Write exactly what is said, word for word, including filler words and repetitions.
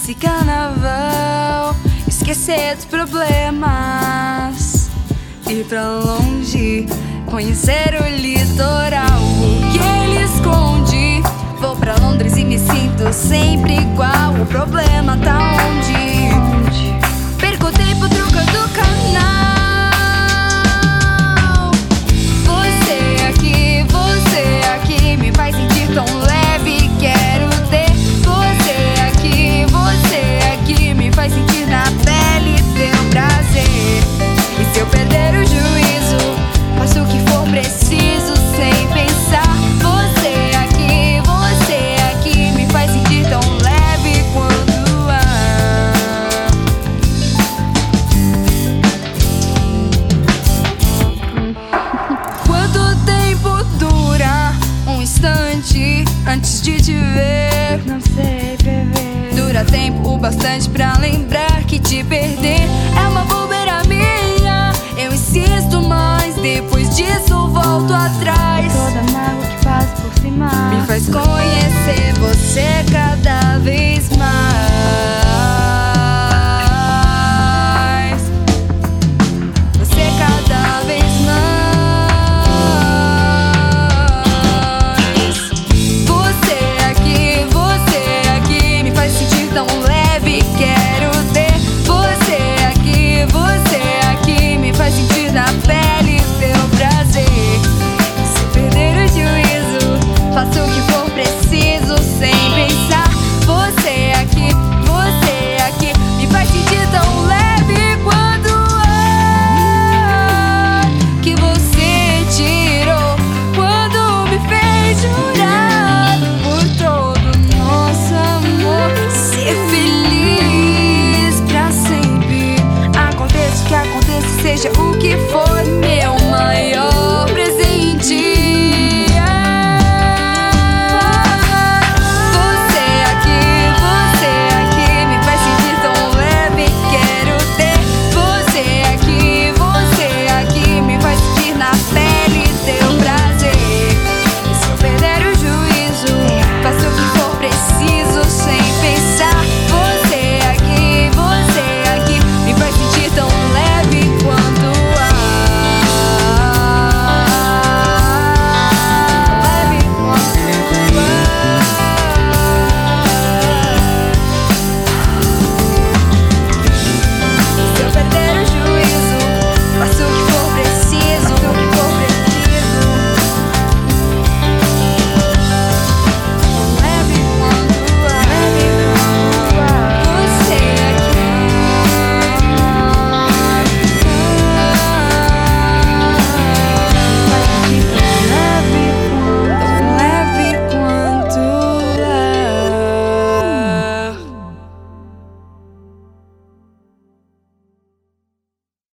esse carnaval, esquecer dos problemas, ir pra longe, conhecer o litoral. O que ele esconde? Vou pra Londres e me sinto sempre igual. O problema tá onde? Perco tempo trocando canal. Você aqui, você aqui me faz sentir tão leve. Quero ter você aqui, você aqui me faz sentir na pele teu prazer. E se eu perder o juízo, faço o que for preciso sem pensar. Você aqui, você aqui me faz sentir tão leve quando há. Quanto tempo dura um instante antes de te ver? Não sei, bebê. Dura tempo o bastante pra lembrar que te perder é uma bobeira minha. Eu insisto, mas depois disso volto atrás. Toda mágoa que passa por cima me faz conhecer você cada vez mais. Você cada vez mais. Você aqui, você aqui me faz sentir tão leve. Quero